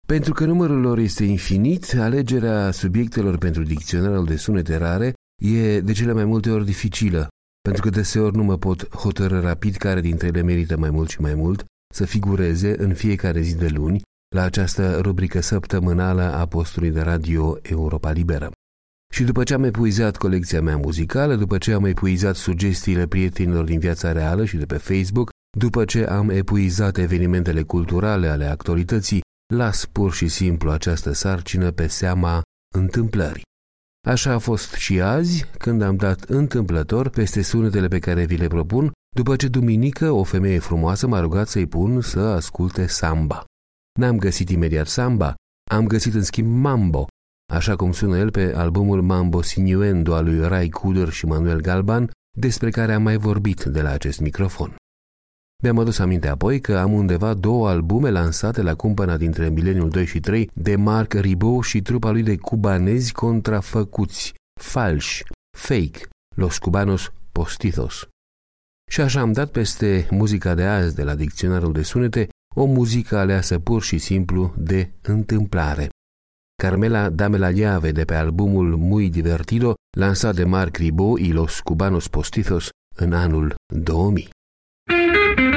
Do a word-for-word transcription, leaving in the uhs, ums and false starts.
Pentru că numărul lor este infinit, alegerea subiectelor pentru dicționarul de sunete rare e de cele mai multe ori dificilă, pentru că deseori nu mă pot hotărâ rapid care dintre ele merită mai mult și mai mult să figureze în fiecare zi de luni la această rubrică săptămânală a postului de radio Europa Liberă. Și după ce am epuizat colecția mea muzicală, după ce am epuizat sugestiile prietenilor din viața reală și de pe Facebook, după ce am epuizat evenimentele culturale ale actualității, las pur și simplu această sarcină pe seama întâmplării. Așa a fost și azi, când am dat întâmplător peste sunetele pe care vi le propun, după ce duminică o femeie frumoasă m-a rugat să-i pun să asculte samba. N-am găsit imediat samba, am găsit în schimb mambo, așa cum sună el pe albumul Mambo Sinuendo al lui Ray Cooder și Manuel Galban, despre care am mai vorbit de la acest microfon. Mi-am adus aminte apoi că am undeva două albume lansate la cumpăna dintre mileniul doi și trei de Marc Ribot și trupa lui de cubanezi contrafăcuți, falși, fake, Los Cubanos Postizos. Și așa am dat peste muzica de azi de la dicționarul de sunete, o muzică aleasă pur și simplu de întâmplare. Carmela Dame la llave de pe albumul Muy Divertido, lansat de Marc Ribot y Los Cubanos Postizos în anul două mii.